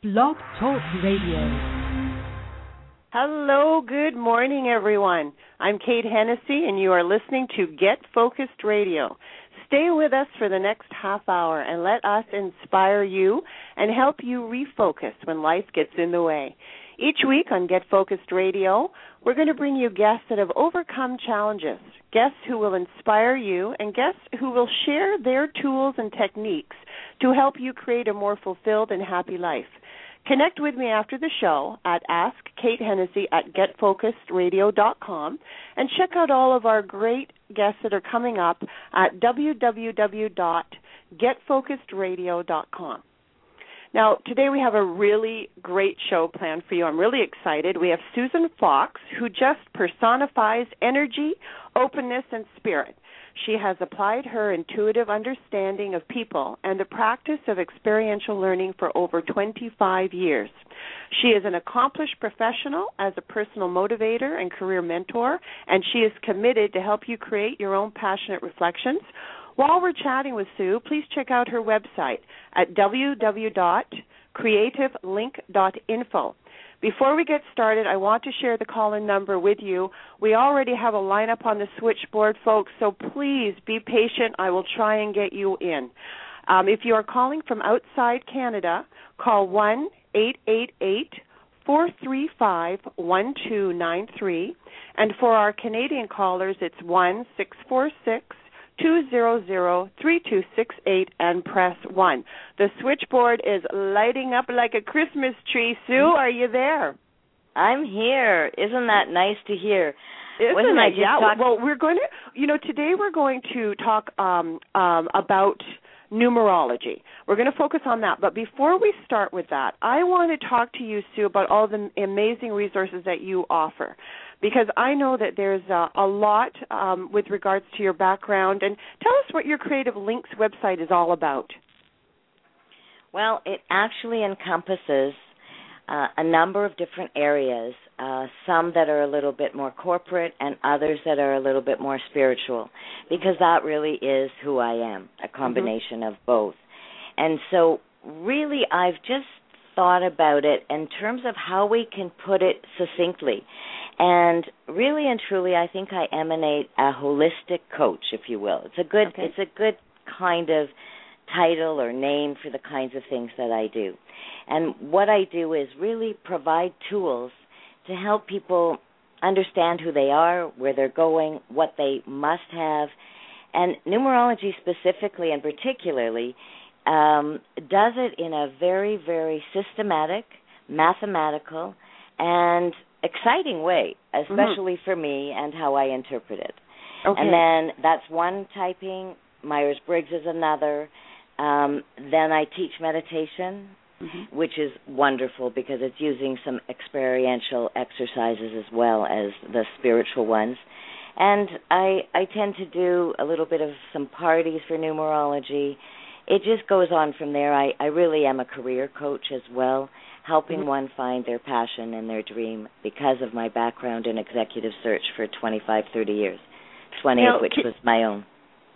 Blog Talk Radio. Hello, good morning, everyone. I'm Kate Hennessy, and you are listening to Get Focused Radio. Stay with us for the next half hour and let us inspire you and help you refocus when life gets in the way. Each week on Get Focused Radio, we're going to bring you guests that have overcome challenges, guests who will inspire you, and guests who will share their tools and techniques to help you create a more fulfilled and happy life. Connect with me after the show at AskKateHennessy@GetFocusedRadio.com and check out all of our great guests that are coming up at www.GetFocusedRadio.com. Now, today we have a really great show planned for you. I'm really excited. We have Susan Fox, who just personifies energy, openness, and spirit. She has applied her intuitive understanding of people and the practice of experiential learning for over 25 years. She is an accomplished professional as a personal motivator and career mentor, and she is committed to help you create your own passionate reflections. While we're chatting with Sue, please check out her website at www.creativelink.info. Before we get started, I want to share the call-in number with you. We already have a lineup on the switchboard, folks, so please be patient. I will try and get you in. If you are calling from outside Canada, call 1-888-435-1293. And for our Canadian callers, it's 1-646-200-3268 and press 1. The switchboard is lighting up like a Christmas tree. Sue, are you there? I'm here. Isn't that nice to hear? Isn't it? Yeah. Well, we're going to, today we're going to talk about numerology. We're going to focus on that. But before we start with that, I want to talk to you, Sue, about all the amazing resources that you offer, because I know that there's a lot with regards to your background. And tell us what your Creative Links website is all about. Well, it actually encompasses a number of different areas, some that are a little bit more corporate and others that are a little bit more spiritual, because that really is who I am, a combination of both. And so really I've just thought about it in terms of how we can put it succinctly. And really and truly, I think I emanate a holistic coach, if you will. It's a good kind of title or name for the kinds of things that I do. And what I do is really provide tools to help people understand who they are, where they're going, what they must have. And numerology specifically and particularly does it in a very, very systematic, mathematical, and exciting way, especially for me and how I interpret it. Okay. And then that's one typing. Myers-Briggs is another. Then I teach meditation, which is wonderful because it's using some experiential exercises as well as the spiritual ones. And I tend to do a little bit of some parties for numerology. It just goes on from there. I really am a career coach as well, helping one find their passion and their dream because of my background in executive search for 25, 30 years, 20 of which was my own.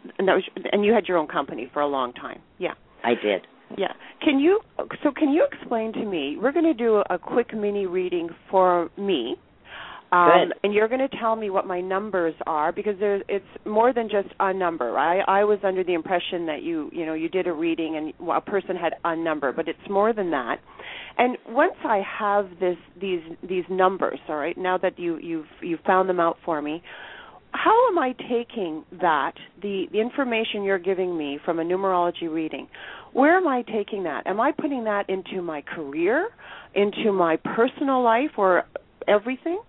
And you had your own company for a long time. Yeah. I did. Yeah. Can you explain to me, we're going to do a quick mini reading for me. Good. And you're going to tell me what my numbers are, because it's more than just a number. I was under the impression that you did a reading and a person had a number, but it's more than that. And once I have these numbers, all right, now that you've found them out for me, how am I taking that, the information you're giving me from a numerology reading, where am I taking that? Am I putting that into my career, into my personal life, or everything?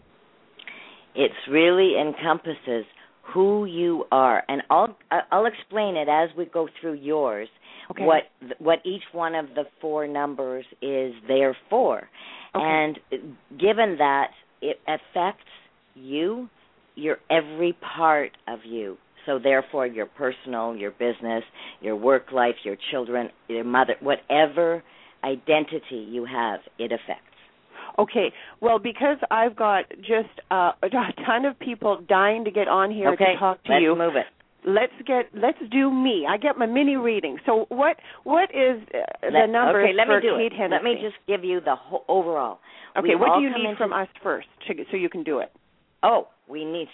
It really encompasses who you are, and I'll explain it as we go through yours. Okay. What each one of the four numbers is there for, and given that it affects you, your every part of you. So therefore, your personal, your business, your work life, your children, your mother, whatever identity you have, it affects. Okay, well, because I've got just a ton of people dying to get on here to talk to you. Let's move it. let's do me. I get my mini reading. So what is the number for Kate Hennessy? Let me just give you the whole overall. Okay, what do you need from us first so you can do it? Oh, we need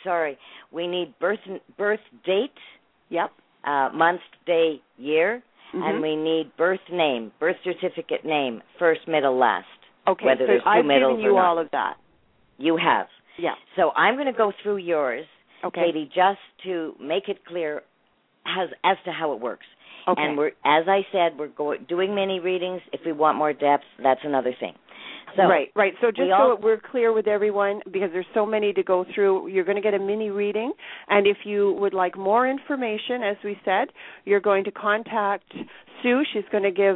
birth date. Yep. Month, day, year, and we need birth name, birth certificate name, first, middle, last. Okay, whether there's I've middles given you or not. all of that. You have. Yeah. So I'm going to go through yours, Katie, just to make it clear as to how it works. Okay. And as I said, we're doing mini readings. If we want more depth, that's another thing. So, right. So just so we're clear with everyone, because there's so many to go through, you're going to get a mini reading. And if you would like more information, as we said, you're going to contact Sue. She's going to give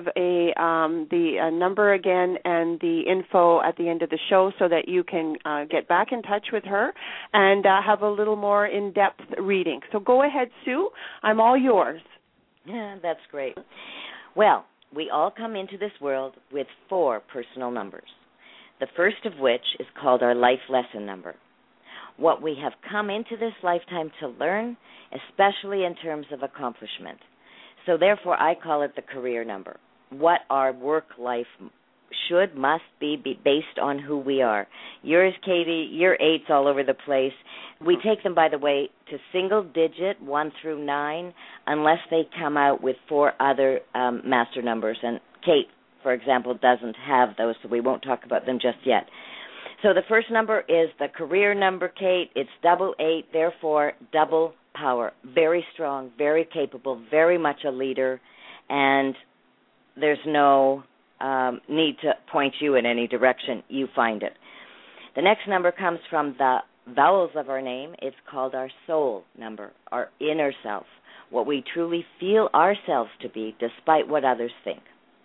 the number again and the info at the end of the show so that you can get back in touch with her and have a little more in-depth reading. So go ahead, Sue. I'm all yours. Yeah, that's great. Well, we all come into this world with 4 personal numbers, the first of which is called our life lesson number. What we have come into this lifetime to learn, especially in terms of accomplishment. So therefore, I call it the career number. What our work life must be based on who we are. Yours, Katie, your 8's all over the place. We take them, by the way, to single digit, 1 through 9, unless they come out with 4 other master numbers. And Kate, for example, doesn't have those, so we won't talk about them just yet. So the first number is the career number, Kate. It's 8, therefore double power. Very strong, very capable, very much a leader, and there's no need to point you in any direction. You find it. The next number comes from the vowels of our name. It's called our soul number, our inner self, what we truly feel ourselves to be despite what others think.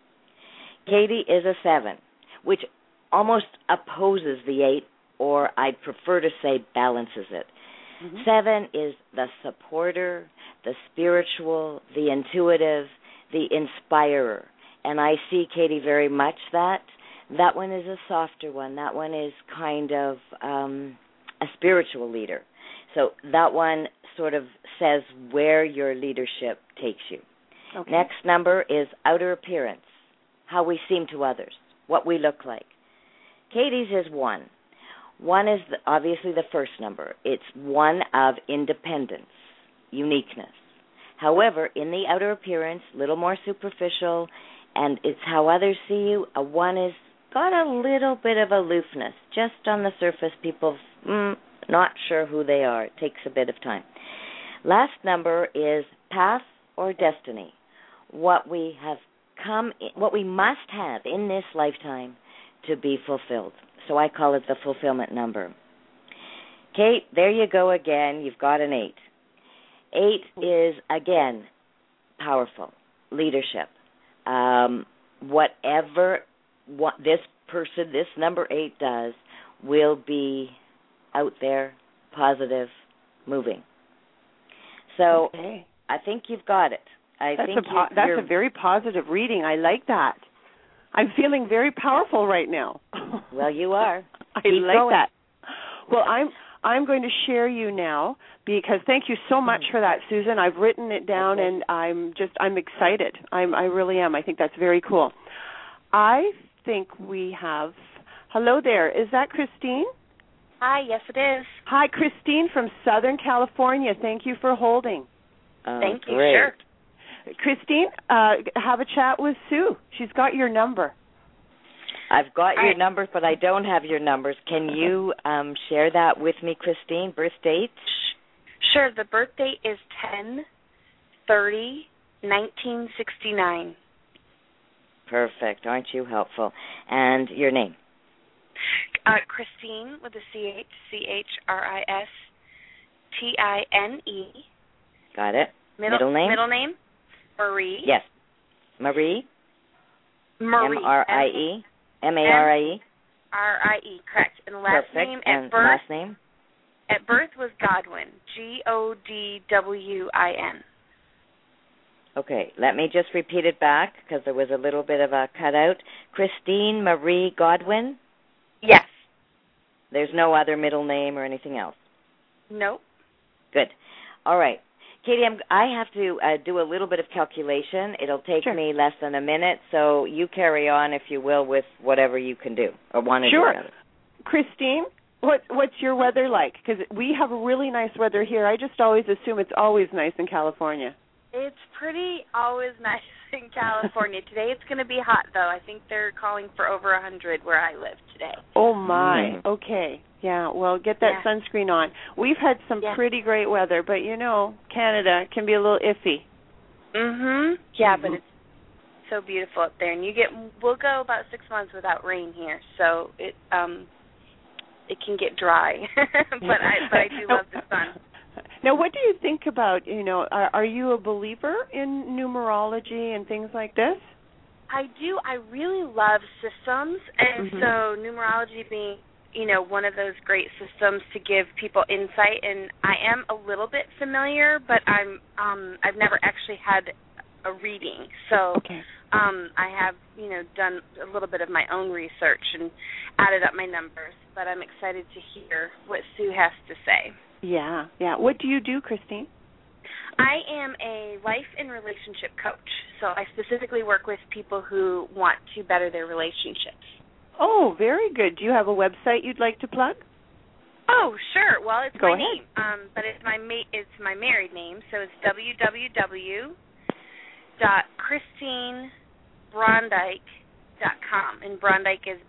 Katie is a 7, which almost opposes the 8, or I'd prefer to say balances it. 7 is the supporter, the spiritual, the intuitive, the inspirer. And I see, Katie, very much that. That one is a softer one. That one is kind of a spiritual leader. So that one sort of says where your leadership takes you. Okay. Next number is outer appearance, how we seem to others, what we look like. Katie's is 1. 1 is obviously the first number. It's one of independence, uniqueness. However, in the outer appearance, a little more superficial, and it's how others see you, a 1 is got a little bit of aloofness. Just on the surface, people not sure who they are. It takes a bit of time. Last number is path or destiny, what we must have in this lifetime to be fulfilled. So I call it the fulfillment number. Kate, there you go again. You've got an 8. 8 is, again, powerful, leadership. Whatever this number 8 does will be out there, positive, moving. So I think you've got it. That's a very positive reading. I like that. I'm feeling very powerful right now. Well, you are. I like that. Well, I'm going to share you now because thank you so much for that, Susan. I've written it down and I'm excited. I really am. I think that's very cool. I think we have. Hello there. Is that Christine? Hi. Yes, it is. Hi, Christine from Southern California. Thank you for holding. Thank you. Great. Sure. Christine, have a chat with Sue. She's got your number. I've got your numbers, but I don't have your numbers. Can you share that with me, Christine? Birth date? Sure. The birth date is 10/30/1969. Perfect. Aren't you helpful? And your name? Christine with a CH, CHRISTINE. Got it. Middle name? Middle name? Marie. Yes. Marie? Marie. M-R-I-E? M-A-R-I-E? R-I-E, correct. And last Perfect. name and at birth? Last name? At birth was Godwin, Godwin. Okay, let me just repeat it back because there was a little bit of a cutout. Christine Marie Godwin? Yes. There's no other middle name or anything else? Nope. Good. All right. Katie, I have to do a little bit of calculation. It'll take Sure. me less than a minute, so you carry on, if you will, with whatever you can do or want to do. Sure. Christine, what's your weather like? Because we have really nice weather here. I just always assume it's always nice in California. It's pretty always nice in California. Today it's going to be hot, though. I think they're calling for over 100 where I live today. Oh, my. Okay. Yeah, well, get that sunscreen on. We've had some pretty great weather, but, Canada can be a little iffy. Yeah, but it's so beautiful up there. And we'll go about 6 months without rain here, so it can get dry. but I do love the sun. Now, what do you think about, are you a believer in numerology and things like this? I do. I really love systems, and so numerology being, one of those great systems to give people insight. And I am a little bit familiar, but I've never actually had a reading. So I have, done a little bit of my own research and added up my numbers. But I'm excited to hear what Sue has to say. Yeah. What do you do, Christine? I am a life and relationship coach. So I specifically work with people who want to better their relationships. Oh, very good. Do you have a website you'd like to plug? Oh, sure. Well, it's Go my ahead. name, but it's my married name, so it's www.christinebrondike.com, and Brondike is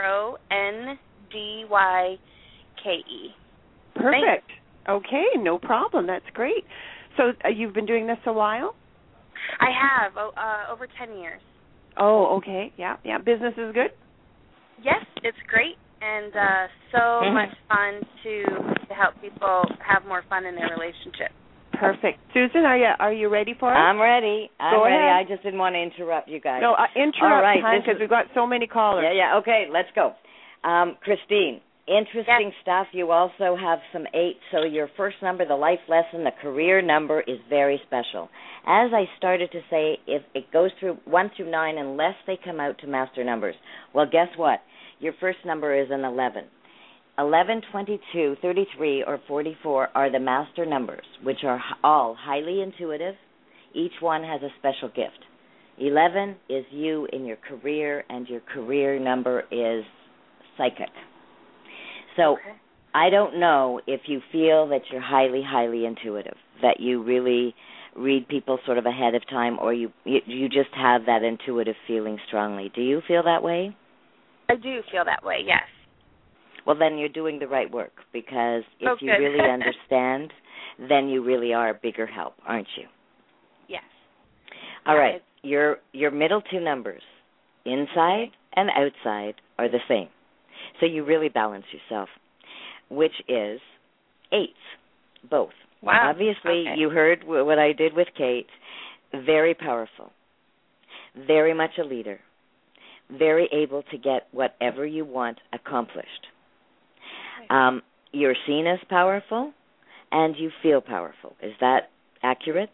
BRONDYKE. Perfect. Okay, no problem. That's great. So you've been doing this a while? I have over 10 years. Oh, okay. Yeah. Business is good? Yes, it's great, and so much fun to help people have more fun in their relationship. Perfect. Susan, are you ready for it? I'm ready. Go ahead. I just didn't want to interrupt you guys. No, interrupt time because we've got so many callers. Yeah. Okay, let's go. Christine, interesting stuff. You also have some 8, so your first number, the life lesson, the career number is very special. As I started to say, if it goes through 1 through 9 unless they come out to master numbers. Well, guess what? Your first number is an 11. 11, 22, 33, or 44 are the master numbers, which are all highly intuitive. Each one has a special gift. 11 is you in your career, and your career number is psychic. So I don't know if you feel that you're highly, highly intuitive, that you really read people sort of ahead of time, or you just have that intuitive feeling strongly. Do you feel that way? I do feel that way, yes. Well, then you're doing the right work, because if you good. really understand, then you really are a bigger help, aren't you? Yes. All right. Your middle 2 numbers, inside and outside, are the same. So you really balance yourself, which is 8s, both. Wow. Obviously, you heard what I did with Kate. Very powerful, very much a leader, very able to get whatever you want accomplished. You're seen as powerful, and you feel powerful. Is that accurate?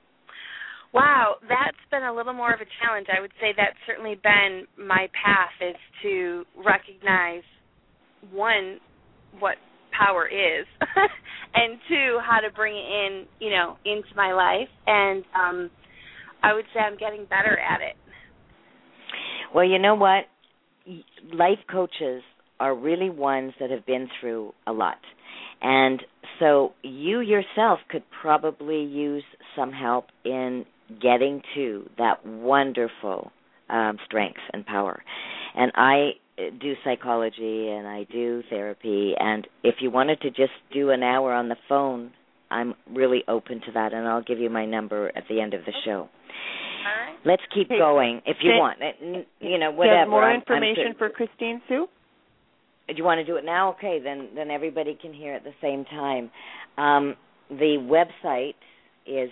Wow, that's been a little more of a challenge. I would say that's certainly been my path, is to recognize, 1, what power is, and 2, how to bring it in, into my life. And I would say I'm getting better at it. Well, you know what? Life coaches are really ones that have been through a lot. And so you yourself could probably use some help in getting to that wonderful strength and power. And I do psychology and I do therapy, and if you wanted to just do an hour on the phone, I'm really open to that, and I'll give you my number at the end of the show. All right. Let's keep going if you want. Whatever. Do you have more information for Christine, Sue? Do you want to do it now? Okay, then everybody can hear at the same time. The website is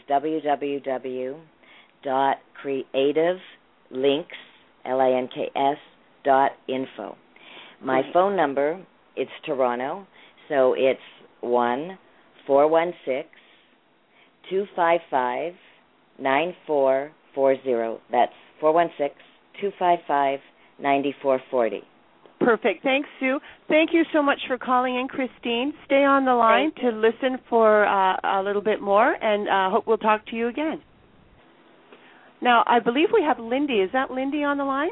www.creativelinks.info. My phone number, it's Toronto, so it's 1-416-255-9440. That's 416-255-9440. Perfect. Thanks, Sue. Thank you so much for calling in, Christine. Stay on the line to listen for a little bit more, and hope we'll talk to you again. Now, I believe we have Lindy. Is that Lindy on the line?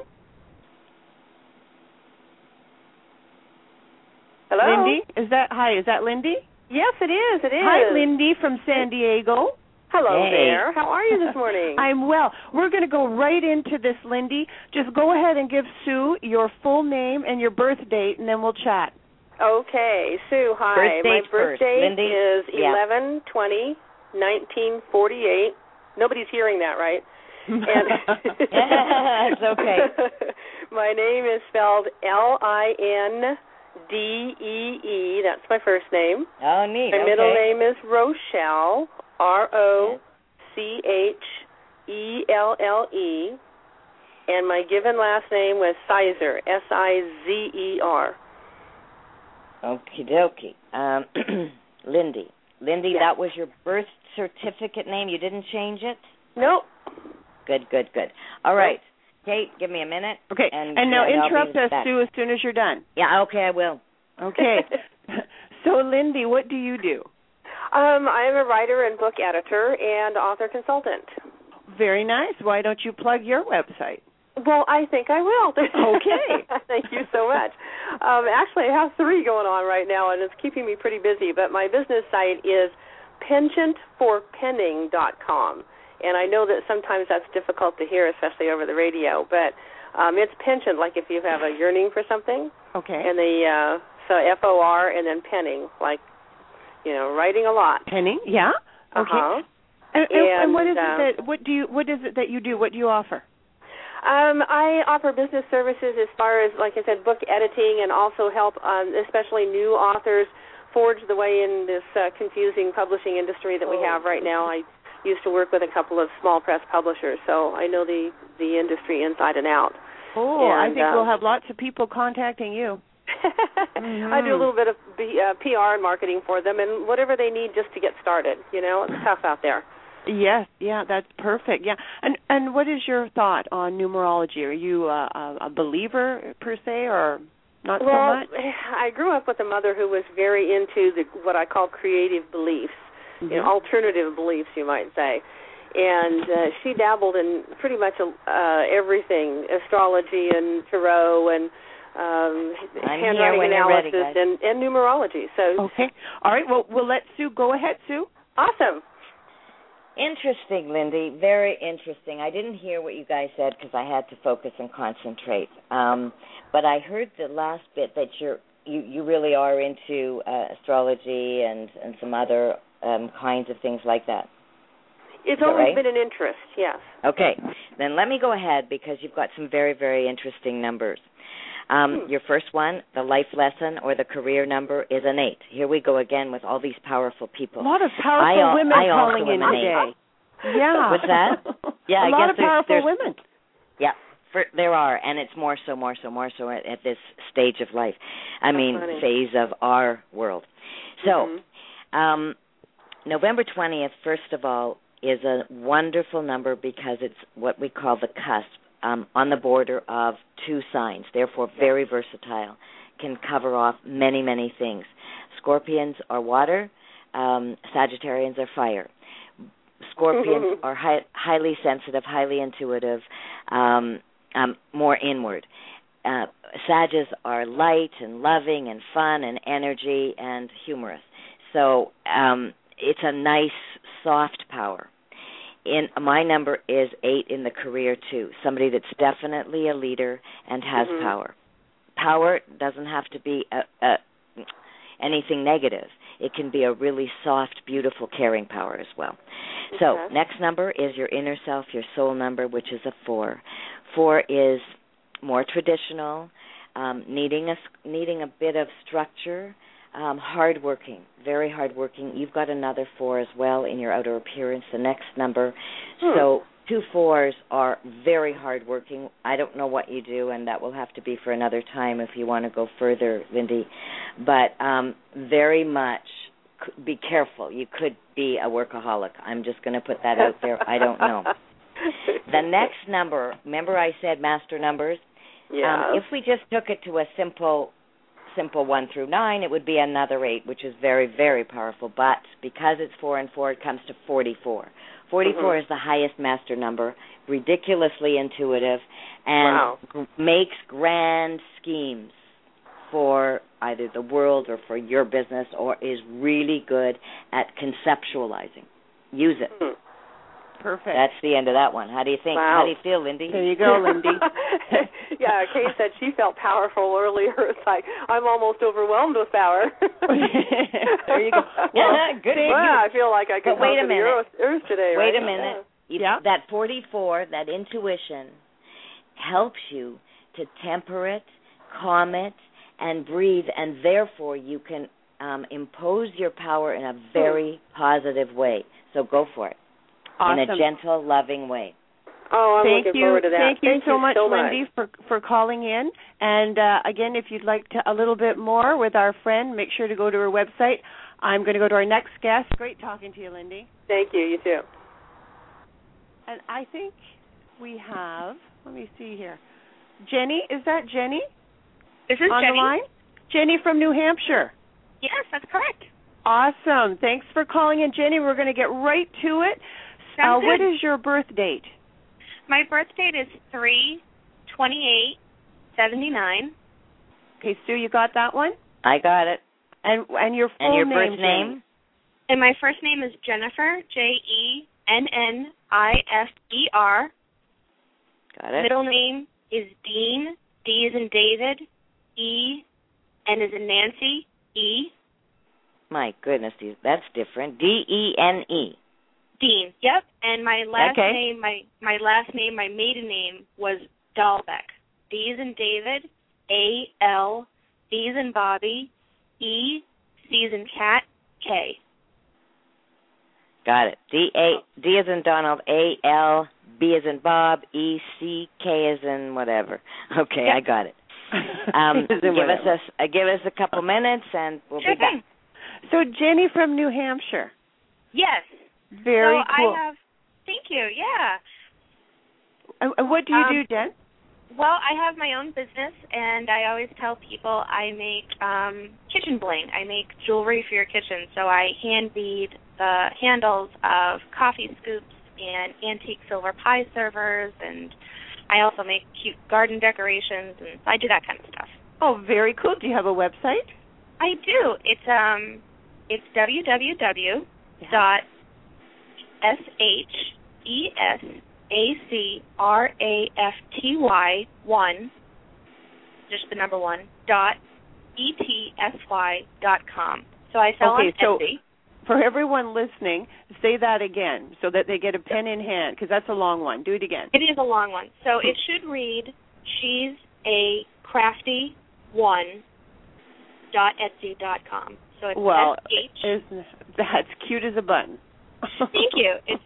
Hello? Lindy? Is that Lindy? Yes, it is. It is. Hi, Lindy from San Diego. Hello Hey. there. How are you this morning? I'm well. We're going to go right into this, Lindy. Just go ahead and give Sue your full name and your birth date, and then we'll chat. Okay, Sue, hi. My birth date is 11/20/1948. Nobody's hearing that, right? And it's okay. My name is spelled Lindee. That's my first name. Oh, neat. My middle name is Rochelle, Rochelle, and my given last name was Sizer, Sizer. Okie dokie. Lindy. Lindy, that was your birth certificate name? You didn't change it? Nope. Good. All right. Kate, give me a minute. Okay. And now interrupt us, Sue, as soon as you're done. Yeah, okay, I will. Okay. So, Lindy, what do you do? I am a writer and book editor and author consultant. Very nice. Why don't you plug your website? Well, I think I will. Okay. Thank you so much. Actually, I have 3 going on right now, and it's keeping me pretty busy. But my business site is penchantforpenning.com. And I know that sometimes that's difficult to hear, especially over the radio. But it's penchant, like if you have a yearning for something. Okay. And so FOR and then penning, like, writing a lot. Penning, yeah. Okay. Uh-huh. And what is it what is it that you do? What do you offer? I offer business services as far as, like I said, book editing, and also help especially new authors forge the way in this confusing publishing industry that we have right now. I used to work with a couple of small press publishers, so I know the industry inside and out. Oh, and I think we'll have lots of people contacting you. I do a little bit of PR and marketing for them, and whatever they need just to get started. It's tough out there. Yes, yeah, that's perfect. Yeah, and what is your thought on numerology? Are you a believer per se, or not so much? Well, I grew up with a mother who was very into what I call creative beliefs, alternative beliefs, you might say. And she dabbled in pretty much everything, astrology and tarot and handwriting analysis and numerology. So okay. All right, well, we'll let Sue go ahead, Sue. Awesome. Interesting, Lindy. Very interesting. I didn't hear what you guys said because I had to focus and concentrate. But I heard the last bit that you really are into astrology and some other kinds of things like that. It's always been an interest, yes. Okay. Then let me go ahead because you've got some very, very interesting numbers. Your first one, the life lesson or the career number, is an 8. Here we go again with all these powerful people. A lot of powerful women calling in today. Yeah. What's that? Yeah, a lot of powerful women. Yeah, there are, and it's more so at this stage of life. Phase of our world. So, November 20th, first of all, is a wonderful number because it's what we call the cusp. On the border of 2 signs, therefore very versatile, can cover off many, many things. Scorpions are water, Sagittarians are fire. Scorpions are highly sensitive, highly intuitive, more inward. Sages are light and loving and fun and energy and humorous. So it's a nice, soft power. My number is 8 in the career, too, somebody that's definitely a leader and has power. Power doesn't have to be anything negative. It can be a really soft, beautiful, caring power as well. So next number is your inner self, your soul number, which is a 4. 4 is more traditional, needing a bit of structure, hardworking, very hardworking. You've got another 4 as well in your outer appearance, the next number. So 2 4s are very hardworking. I don't know what you do, and that will have to be for another time if you want to go further, Lindy. But very much be careful. You could be a workaholic. I'm just going to put that out there. I don't know. The next number, remember I said master numbers? Yeah. If we just took it to a simple 1 through 9, it would be another 8, which is very, very powerful. But because it's 4 and 4, it comes to 44. 44 is the highest master number, ridiculously intuitive, and makes grand schemes for either the world or for your business, or is really good at conceptualizing. Use it. Perfect. That's the end of that one. How do you think? Wow. How do you feel, Lindy? There you go, Lindy. Yeah, Kay said she felt powerful earlier. It's like, I'm almost overwhelmed with power. There you go. Well, good. Well, I feel like I could wait talk a to minute. the Earth today, Wait right? a minute. Yeah. That 44, that intuition, helps you to temper it, calm it, and breathe, and therefore you can impose your power in a very positive way. So go for it. Awesome. In a gentle, loving way. Oh, I'm looking forward to that. Thank you so much, so Lindy, for calling in. And again, if you'd like a little bit more with our friend, make sure to go to her website. I'm going to go to our next guest. Great talking to you, Lindy. Thank you. You too. And I think we have, let me see here. Jenny, is that Jenny? This is on Jenny. the line? Jenny from New Hampshire. Yes, that's correct. Awesome. Thanks for calling in, Jenny. We're going to get right to it. Sounds What good. is your birth date? My birth date is 3/28/79. Okay, Sue, you got that one? I got it. And your full And your name, first Jenny? name? And my first name is Jennifer, JENNIFER. Got it. Middle name is Dean, D as in David, E, N as in Nancy, E. My goodness, that's different. DENE. Dean, yep. And my last Okay. name, my maiden name was Dahlbeck. D as in David, A-L, B as in Bobby, E, C as in cat, K. Got it. D as in Donald, A-L, B as in Bob, E, C, K as in whatever. Okay, Yep. I got it. Give us a couple minutes, and we'll Sure be back. thing. So Jenny from New Hampshire. Yes. Very so cool. Thank you, yeah. And what do you do, Jen? Well, I have my own business, and I always tell people I make kitchen bling. I make jewelry for your kitchen. So I hand bead the handles of coffee scoops and antique silver pie servers, and I also make cute garden decorations, and I do that kind of stuff. Oh, very cool. Do you have a website? I do. It's www.SHESACRAFTY1, just the number 1, .ETSY.com. So I sell on Etsy. For everyone listening, say that again so that they get a pen in hand, because that's a long one. Do it again. It is a long one. So it should read, she's a crafty one.etsy.com. So it's that's cute as a button. Thank you. It's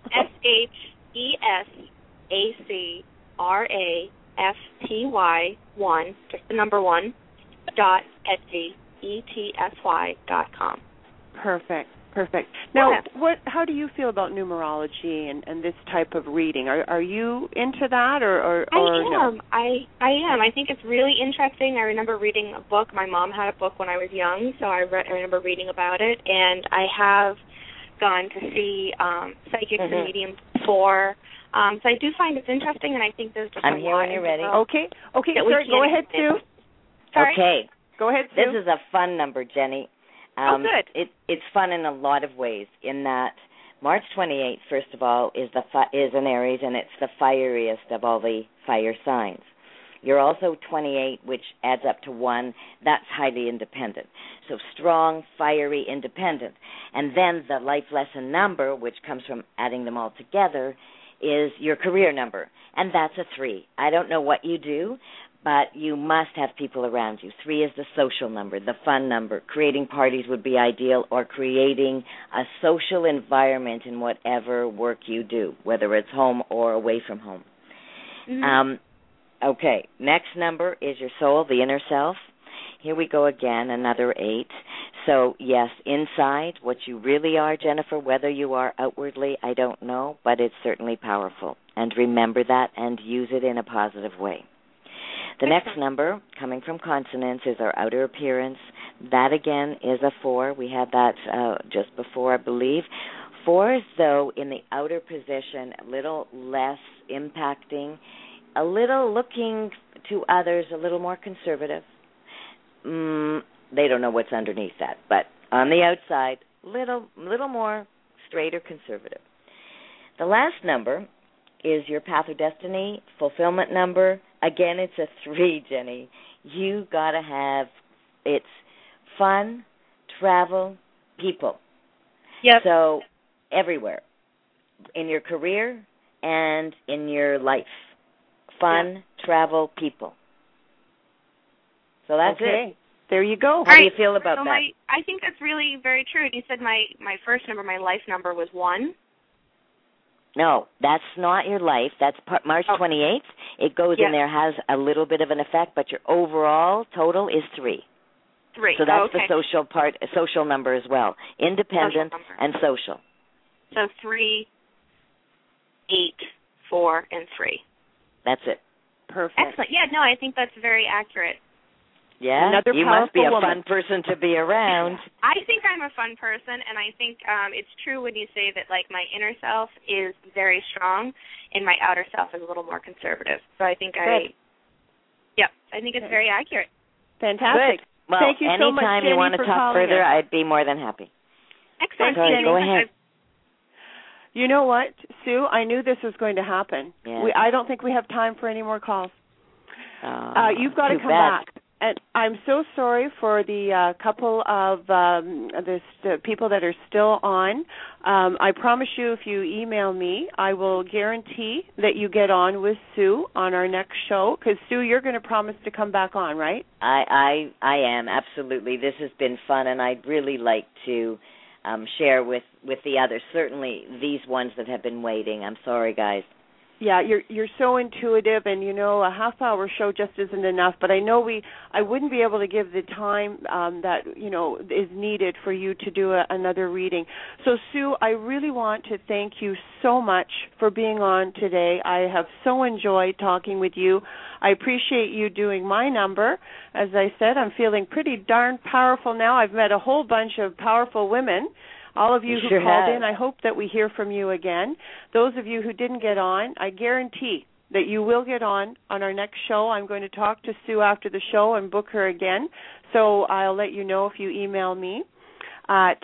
SHESACRAFTY1, just the number 1, .etsy, ETSY.com. Perfect. Now, how do you feel about numerology and this type of reading? Are you into that or I am. no? I am. I think it's really interesting. I remember reading a book. My mom had a book when I was young, so I remember reading about it. And I have gone to see psychics and mediums before. So I do find it's interesting, and I think there's just I'm here when you're ready. Okay. Sorry, go ahead, Sue. Sorry. Okay. Go ahead, Sue. This is a fun number, Jenny. Good. It's fun in a lot of ways. In that March 28th, first of all, is an Aries, and it's the fieriest of all the fire signs. You're also 28, which adds up to 1. That's highly independent. So strong, fiery, independent. And then the life lesson number, which comes from adding them all together, is your career number, and that's a 3. I don't know what you do, but you must have people around you. 3 is the social number, the fun number. Creating parties would be ideal, or creating a social environment in whatever work you do, whether it's home or away from home. Mm-hmm. Okay, next number is your soul, the inner self. Here we go again, another 8. So, yes, inside, what you really are, Jennifer, whether you are outwardly, I don't know, but it's certainly powerful. And remember that and use it in a positive way. The next number, coming from consonants, is our outer appearance. That, again, is a 4. We had that just before, I believe. 4s, though, in the outer position, a little less impacting, a little looking to others, a little more conservative. They don't know what's underneath that, but on the outside, little more straight or conservative. The last number is your path of destiny, fulfillment number. Again, it's a 3, Jenny. You got to have, it's fun, travel, people. Yep. So everywhere, in your career and in your life. Fun, travel, people. So that's it. There you go. How do you feel about that? I think that's really very true. You said my first number, my life number, was 1. No, that's not your life. That's March 28th. It goes in there, has a little bit of an effect, but your overall total is 3. 3. So that's the social part, social number as well. Independent and social. So 3, 8, 4, and 3. That's it. Perfect. Excellent. Yeah, no, I think that's very accurate. Yeah, Another you must be a woman. fun person to be around. I think I'm a fun person, and I think it's true when you say that, like, my inner self is very strong and my outer self is a little more conservative. So I think I think it's very accurate. Fantastic. Good. Well, thank you so much, anytime Jenny, you want to talk further, I'd be more than happy. Excellent. Sorry, go ahead. You know what, Sue? I knew this was going to happen. Yeah. I don't think we have time for any more calls. You've got to come bad. back. And I'm so sorry for the couple of people that are still on. I promise you, if you email me, I will guarantee that you get on with Sue on our next show. Because, Sue, you're going to promise to come back on, right? I am, absolutely. This has been fun, and I'd really like to share with the others, certainly these ones that have been waiting. I'm sorry, guys. Yeah, you're so intuitive, and a half-hour show just isn't enough. But I know I wouldn't be able to give the time that is needed for you to do another reading. So, Sue, I really want to thank you so much for being on today. I have so enjoyed talking with you. I appreciate you doing my number. As I said, I'm feeling pretty darn powerful now. I've met a whole bunch of powerful women. All of you who called in, I hope that we hear from you again. Those of you who didn't get on, I guarantee that you will get on our next show. I'm going to talk to Sue after the show and book her again. So I'll let you know if you email me at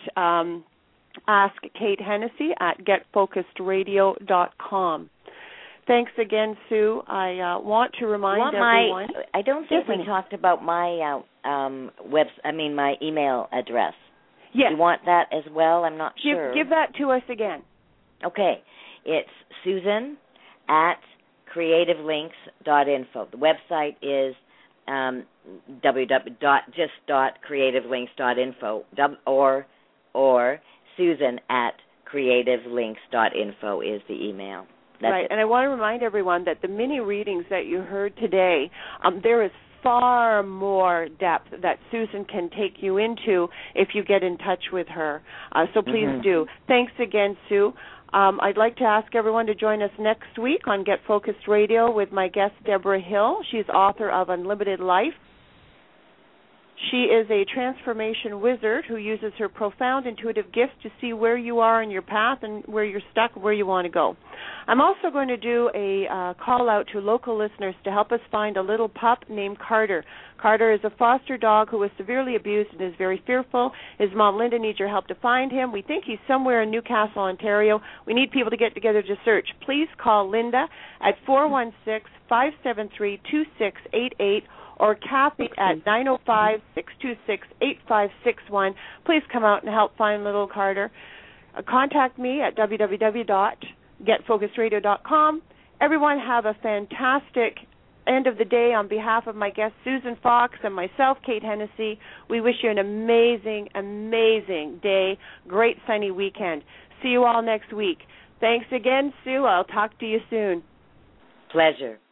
askkatehennessy@getfocusedradio.com. Thanks again, Sue. I want to remind everyone. I don't think we talked about my my email address. Yes. You want that as well? I'm not sure. Give that to us again. Okay. It's Susan at creativelinks.info. The website is www.creativelinks.info or Susan at creativelinks.info is the email. That's right. it. And I want to remind everyone that the mini readings that you heard today, there is far more depth that Susan can take you into if you get in touch with her. So please do. Thanks again, Sue. I'd like to ask everyone to join us next week on Get Focused Radio with my guest, Deborah Hill. She's author of Unlimited Life. She is a transformation wizard who uses her profound intuitive gifts to see where you are in your path and where you're stuck, where you want to go. I'm also going to do a call out to local listeners to help us find a little pup named Carter. Carter is a foster dog who was severely abused and is very fearful. His mom, Linda, needs your help to find him. We think he's somewhere in Newcastle, Ontario. We need people to get together to search. Please call Linda at 416-573-2688 or Kathy at 905-626-8561. Please come out and help find little Carter. Contact me at www.getfocusedradio.com. Everyone have a fantastic end of the day on behalf of my guest Susan Fox and myself, Kate Hennessy. We wish you an amazing, amazing day, great sunny weekend. See you all next week. Thanks again, Sue. I'll talk to you soon. Pleasure.